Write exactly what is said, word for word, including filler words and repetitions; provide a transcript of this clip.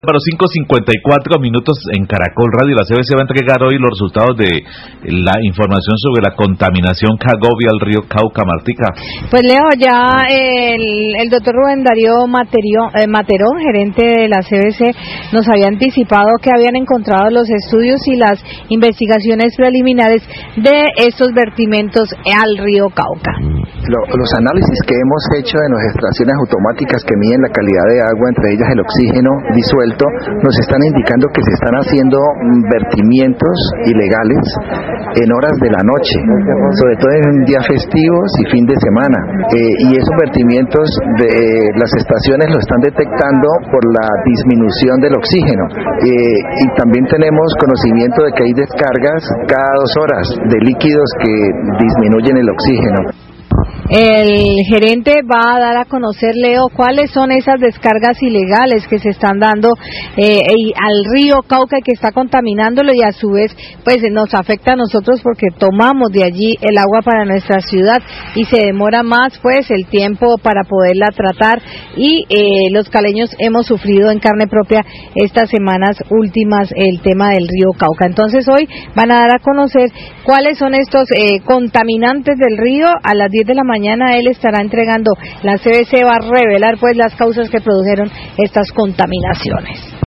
Para los cinco cincuenta y cuatro minutos en Caracol Radio, la C B C va a entregar hoy los resultados de la información sobre la contaminación Cagovia al río Cauca. Martica. Pues Leo, ya el, el doctor Rubén Darío Materio, eh, Materón, gerente de la C B C, nos había anticipado que habían encontrado los estudios y las investigaciones preliminares de estos vertimientos al río Cauca. Lo, los análisis que hemos hecho en las extracciones automáticas que miden la calidad de agua, entre ellas el oxígeno disuelto, nos están indicando que se están haciendo vertimientos ilegales en horas de la noche, sobre todo en días festivos y fin de semana. Eh, y esos vertimientos de eh, las estaciones lo están detectando por la disminución del oxígeno. Eh, y también tenemos conocimiento de que hay descargas cada dos horas de líquidos que disminuyen el oxígeno. El gerente va a dar a conocer, Leo, cuáles son esas descargas ilegales que se están dando eh, al río Cauca y que está contaminándolo, y a su vez pues nos afecta a nosotros porque tomamos de allí el agua para nuestra ciudad y se demora más pues el tiempo para poderla tratar, y eh, los caleños hemos sufrido en carne propia estas semanas últimas el tema del río Cauca. Entonces hoy van a dar a conocer cuáles son estos eh, contaminantes del río. A las diez de la mañana Mañana él estará entregando, la C B C va a revelar pues las causas que produjeron estas contaminaciones.